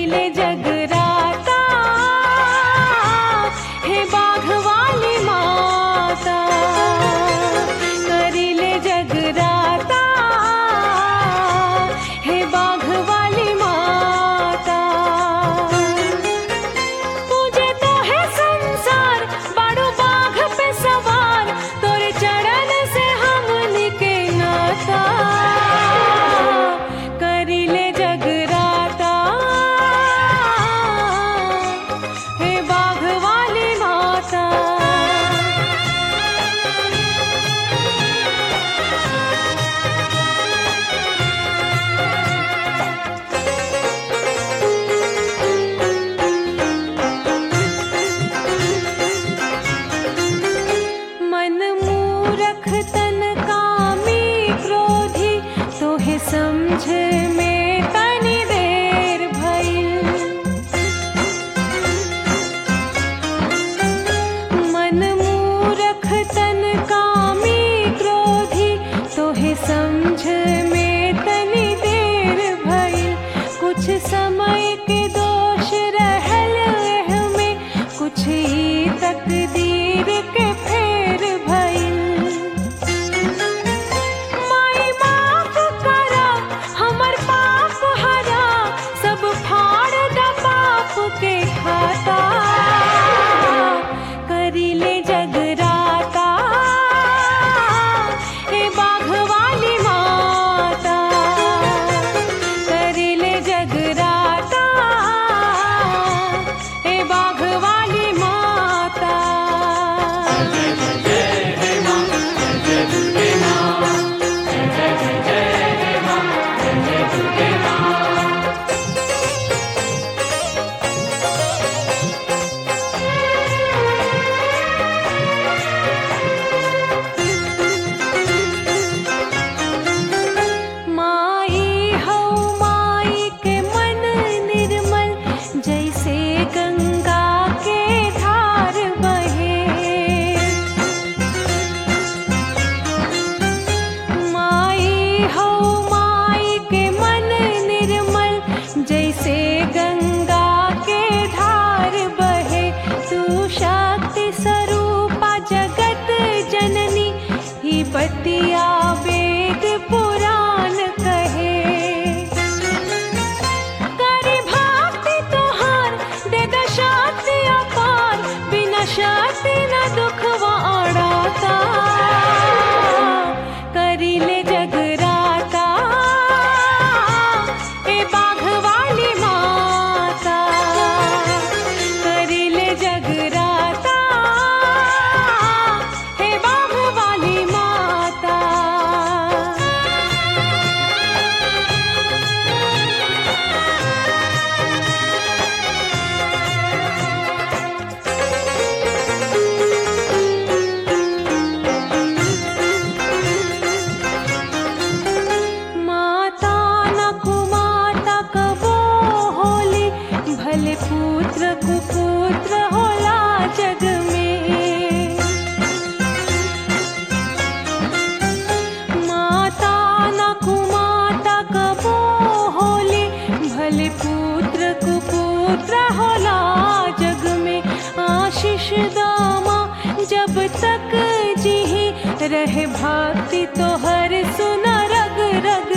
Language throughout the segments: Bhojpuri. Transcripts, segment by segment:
रहे भक्ति तो हर सुना रग रग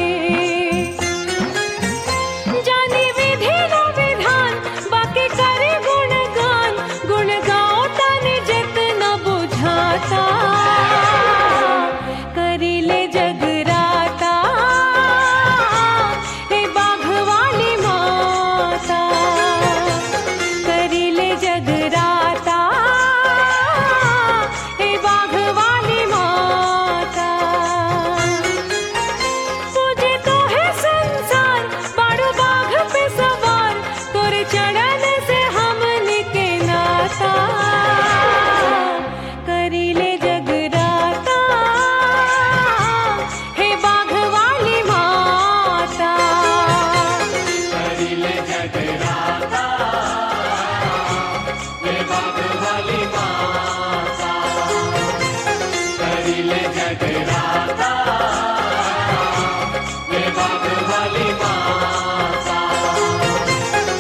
में। जानी विधि न विधान बाकी करे गुणगान, गुण गाओ तनि जितना बुझाता। करी ले जगराता हे बाघ वाली माता, करी ले जगराता हे बाघ वाली माता। पूजे तो है संसार बाड़ू बाघ पे सवार, तोरे चरण से हमनी के नाता। करी ले जगराता हे बाघ वाली माता, करी ले जगराता हे बाघ वाली माता, करी ले जगराता हे बाघ वाली माता।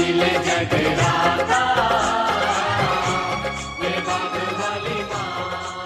अखिल जगराता ये बाग वाली माँ